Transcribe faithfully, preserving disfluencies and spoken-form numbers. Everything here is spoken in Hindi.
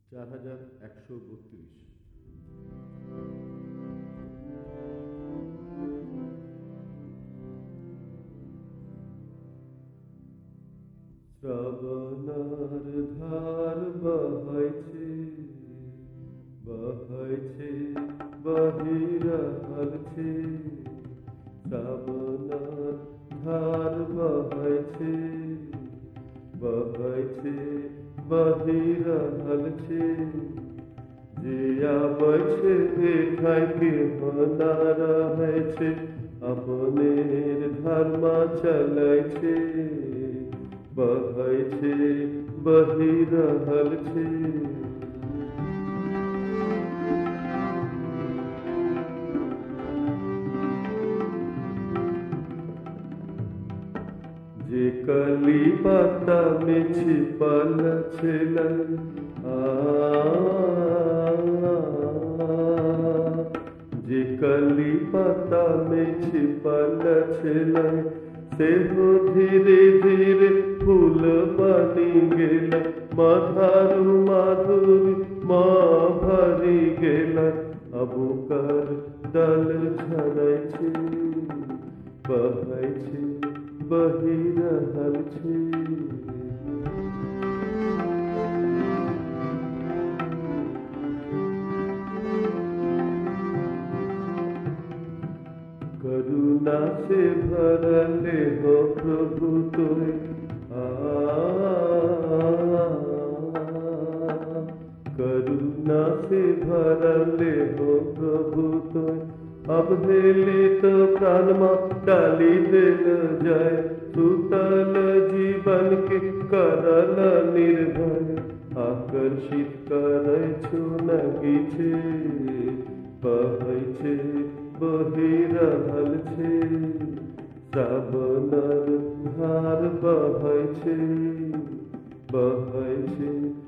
चार हजार एकशो बत्रिश। শ্রাবণার ধার বহাইছে বহাইছে বহিরা হালছে, শ্রাবণার ধার বহাইছে বহাইছে বহিরা হালছে, জিয়া বইছে এঠাই কেহ না রহেছে, আপনের ধর্মা চলাইছে বহাইছে বহিরা হালছে। যে কালি পাতা में छिपल छलै आ जे कली पाता में छिपल छलै सेहो धीरे धीरे फूल बनी गेल, मधारू माधुरी माँ भरी गेल, अब ओकर डल झरै छै बहै छै बहि रहल छै। करुणा से भरले हो प्रभु तोय आ करुणा से भरले हो प्रभु तोय, अब हेले तो प्राण में डाली देल जाय, सुतल जीवन के करल निर्भय, आकर्षित करै छो नगी छे बहै छे बहि रहल छे, श्रावणर धार बहै छे बहै छे।